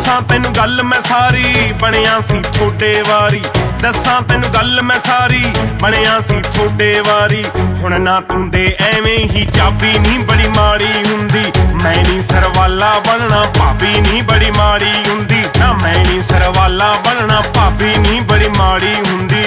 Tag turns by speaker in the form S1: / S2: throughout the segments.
S1: दसां तैनू गल मैं सारी बनिया सी थोड़े वारी। दसां तैनू गल मैं सारी बनिया सी थोड़े वारी। हुण ना तूं दे एवें ही चाबी नी बड़ी माड़ी हुंदी। मैं नी सरवाला बनना भाभी नी बड़ी माड़ी हुंदी। ना मैं नी सरवाला बनना भाभी नी बड़ी माड़ी हुंदी।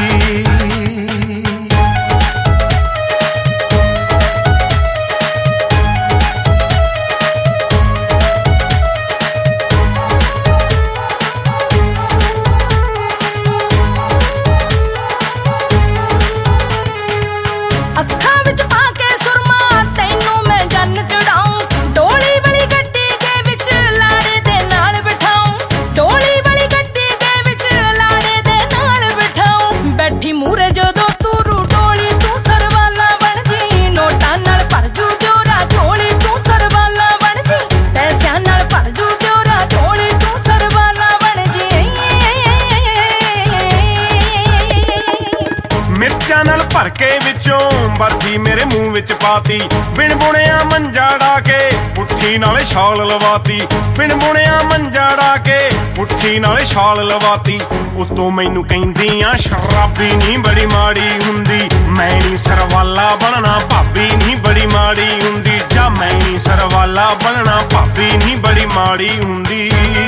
S2: ਅੱਖਾਂ ਵਿੱਚ ਪਾ ਕੇ ਸੁਰਮਾ ਤੈਨੂੰ ਮੈਂ ਜੰਨ ਚੜਾਉਂ। ਡੋਲੀ ਵਾਲੀ ਗੱਡੀ ਦੇ ਵਿੱਚ ਲਾੜੇ ਦੇ ਨਾਲ ਬਿਠਾਉਂ। ਡੋਲੀ ਵਾਲੀ ਗੱਡੀ ਦੇ ਵਿੱਚ ਲਾੜੇ ਦੇ ਨਾਲ ਬਿਠਾਉਂ। ਬੈਠੀ ਮੂਰੇ ਜਦੋਂ ਤੂੰ ਰੂ ਡੋਲੀ ਤੂੰ ਸਰਵਾਲਾ ਬਣ ਜੀ। ਨੋਟਾਂ ਨਾਲ ਭਰ ਜੂ ਦਿਓਰਾ ਝੋਲੀ ਤੂੰ ਸਰਵਾਲਾ ਬਣ ਜੀ। ਪੈਸਿਆਂ ਨਾਲ ਭਰ ਜੂ ਦਿਓਰਾ ਝੋਲੀ ਤੂੰ ਸਰਵਾਲਾ ਬਣ ਜੀ।
S1: मिर्चां नाल भर के विचों बर्फी मेरे मुंह विच पाती। बिन बुनिया मंजा डा के पुट्ठी नाले शाल लवाती। बिन बुनिया मंजा डा के पुट्ठी नाले शाल लवाती। उतों मैनू कहंदियां शराबी नी बड़ी माड़ी हुंदी। मैं नी सरवाला बनना भाभी नी बड़ी माड़ी हुंदी। जा मैं नी सरवाला बनना भाभी नी बड़ी माड़ी हुंदी।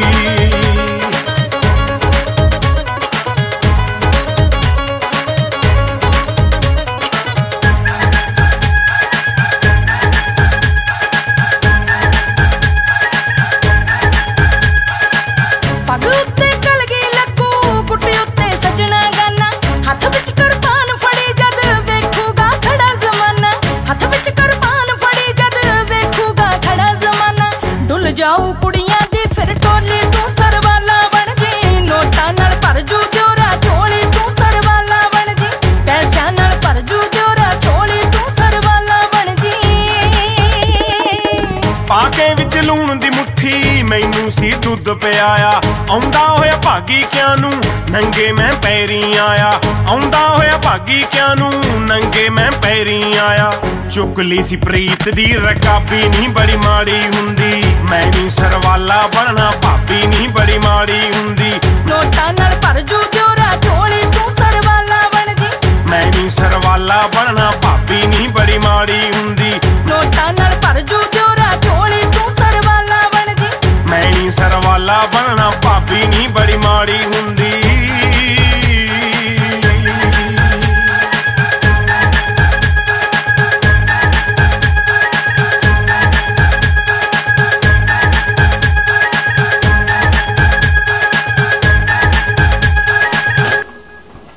S2: ਪੱਗ ਉੱਤੇ ਕਲਗੀ ਲੱਗੂ ਗੁੱਟੇ ਉੱਤੇ ਸੱਜਣਾ ਗਾਨਾ। ਹੱਥ ਵਿੱਚ ਕਿਰਪਾਨ ਫੜੀ ਜਦ ਵੇਖੂਗਾ ਖੜਾ ਜ਼ਮਾਨਾ। ਹੱਥ ਵਿੱਚ ਕਿਰਪਾਨ ਫੜੀ ਜਦ ਵੇਖੂਗਾ ਖੜਾ ਜ਼ਮਾਨਾ। ਡੁੱਲ ਜਾਊ ਕੁੜੀਆਂ ਦੀ ਫਿਰ ਟੋਲੀ ਤੂੰ ਸਰਵਾਲਾ ਬਣ ਜੀ। ਨੋਟਾਂ ਨਾਲ ਭਰ ਜੂ ਦਿਓਰਾ ਝੋਲੀ ਤੂੰ ਸਰਵਾਲਾ ਬਣ ਜੀ। ਪੈਸਿਆਂ ਨਾਲ ਭਰ ਜੂ ਦਿਓਰਾ ਝੋਲੀ ਤੂੰ ਸਰਵਾਲਾ ਬਣ ਜੀ।
S1: ਪਾ ਕੇ ਵਿੱਚ ਲੂਣ ਦੀ ਮੁੱਠੀ ਮੈਨੂੰ ਸੀ ਦੁੱਧ ਪਿਆਇਆ। ਆਉਂਦਾ ਹੋਇਆ ਭਾਗੀ ਕਿਆਂ ਨੂੰ ਨੰਗੇ ਮੈਂ ਪੈਰੀ ਆਇਆ। ਆਉਂਦਾ ਹੋਇਆ ਭਾਗੀ ਕਿਆਂ ਨੂੰ ਨੰਗੇ ਮੈਂ ਪੈਰੀ ਆਇਆ। ਚੁੱਕ ਲਈ ਸੀ ਪ੍ਰੀਤ ਦੀ ਰਕਾਬੀ ਨੀ ਬੜੀ ਮਾੜੀ ਹੁੰਦੀ। ਮੈਂ ਨੀ ਸਰਵਾਲਾ ਬਣਨਾ ਭਾਬੀ ਨੀ ਬੜੀ ਮਾੜੀ ਹੁੰਦੀ।
S2: ਨੋਟਾਂ ਨਾਲ ਭਰ ਜੂ ਦਿਓਰਾ ਝੋਲੀ ਤੂੰ ਸਰਵਾਲਾ ਬਣ ਜੀ।
S1: ਮੈਂ ਨੀ ਸਰਵਾਲਾ ਬਣਨਾ